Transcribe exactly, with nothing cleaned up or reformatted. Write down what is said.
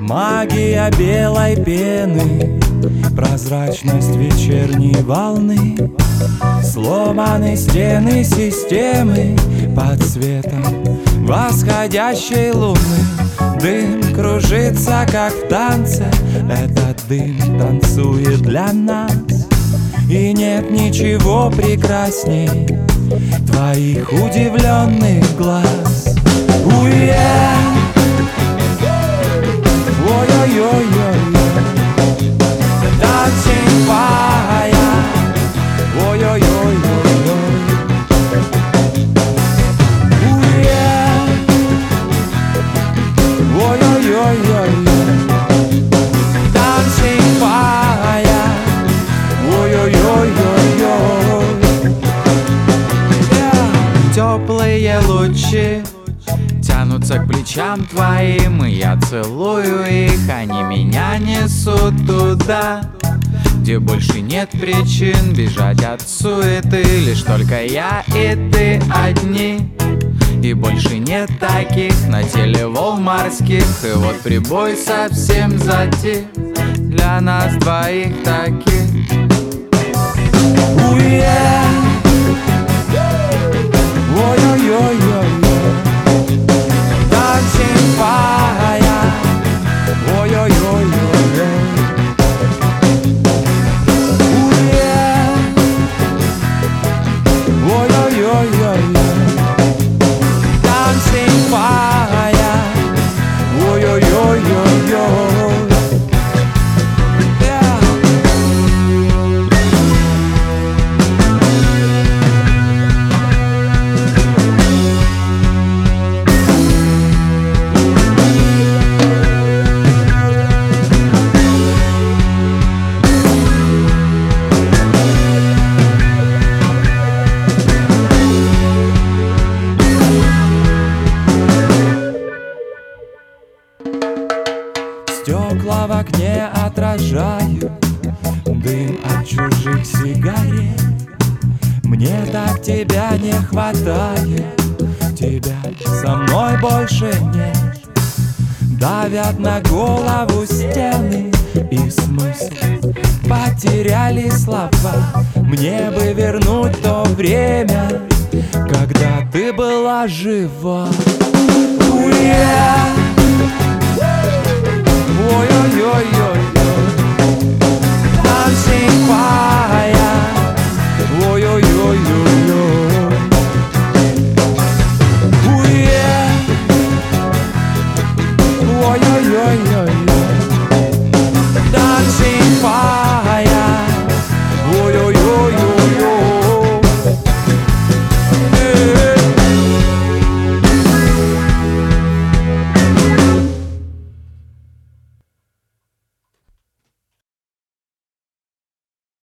Магия белой пены, прозрачность вечерней волны, сломаны стены системы под светом восходящей луны. Дым кружится, как в танце, этот дым танцует для нас. И нет ничего прекрасней твоих удивленных глаз. Уе! Ой-ой-ой-ой-ой, dancing fire. Ой-ой-ой-ой-ой, уе! Ой-ой-ой-ой-ой, dancing fire. Ой-ой-ой-ой-ой, yeah. Теплые лучи тянутся к плечам твоим, и я целую их. Они меня несут туда, где больше нет причин бежать от суеты. Лишь только я и ты одни, и больше нет таких на теле волн морских. И вот прибой совсем затих для нас двоих таких. Уе! Ой-ой-ой-ой-ой, dancing fire. Ой-ой-ой-ой-ой, уе! Ой-ой-ой-ой-ой, dancing fire. Ой-ой-ой-ой-ой, yeah. Стекла в окне отражают дым от чужих сигарет. Мне так тебя не хватает, тебя со мной больше нет. Давят на голову стены, и смысл потеряли слова. Мне бы вернуть то время, когда ты была жива. Уе!